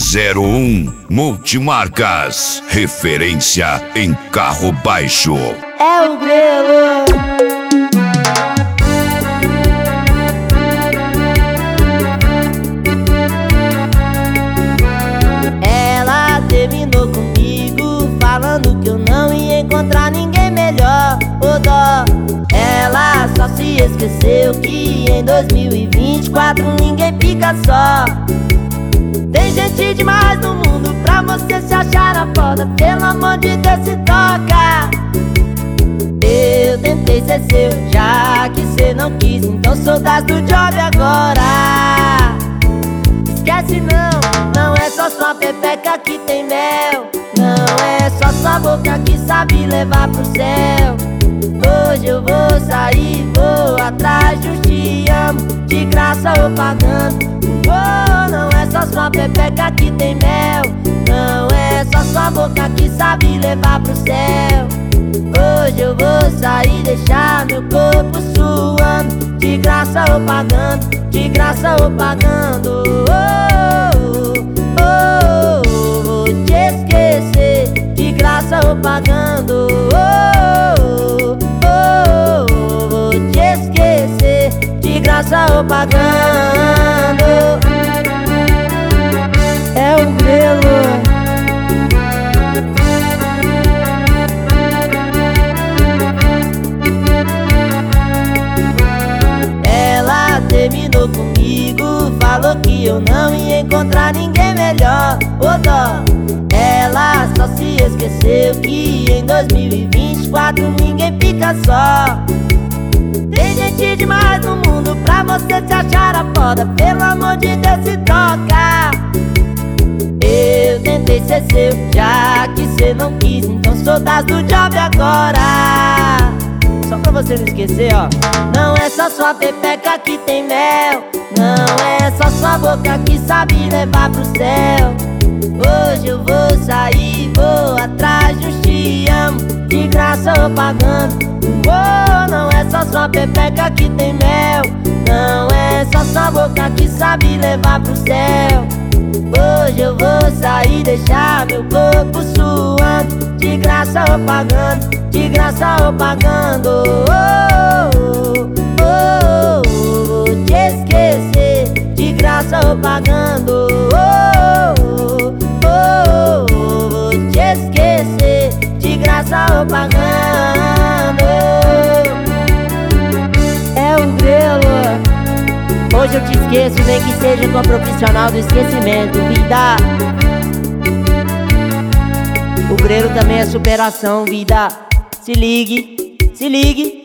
01 Multimarcas, referência em carro baixo. É o Grelo. Ela terminou comigo, falando que eu não ia encontrar ninguém melhor. Ô dó, ela só se esqueceu que em 2024 ninguém fica só. Tem gente demais no mundo pra você se achar a foda. Pelo amor de Deus, se toca. Eu tentei ser seu, já que cê não quis, então sou das do job agora. Esquece não, não é só sua pepeca que tem mel. Não é só sua boca que sabe levar pro céu. Hoje eu vou sair, vou atrás de um te amo, de graça ou pagando. Oh, não é só sua pepeca que tem mel. Não é só sua boca que sabe levar pro céu. Hoje eu vou sair, deixar meu corpo suando, de graça ou pagando, de graça ou pagando. Oh, oh, oh, oh, vou te esquecer, de graça ou pagando. Oh, oh, oh, oh, vou te esquecer, de graça ou pagando. É o Grelo. Ela terminou comigo, falou que eu não ia encontrar ninguém melhor. Ô dó, ela só se esqueceu que em 2024 ninguém fica só. Tem gente demais no mundo pra você se achar a foda. Pelo amor de Deus, se toca. Eu tentei ser seu, já que cê não quis, então sou das do job agora. Só pra você não esquecer, ó. Não é só sua pepeca que tem mel. Não é só sua boca que sabe levar pro céu. Hoje eu vou sair, vou atrás de um te amo, de graça ou pagando. Oh, não é só sua pepeca que tem mel. Não é só sua boca que sabe levar pro céu. Hoje eu vou sair, deixar meu corpo suando, de graça ou pagando, de graça ou pagando. Oh, oh, oh, oh, vou te esquecer, de graça ou pagando. Oh, oh, oh, oh, vou te esquecer, de graça ou pagando. É o Grelo. Hoje eu te esqueço, nem que seja com a profissional do esquecimento, vida. O Grelo também é superação, vida. Se ligue, se ligue.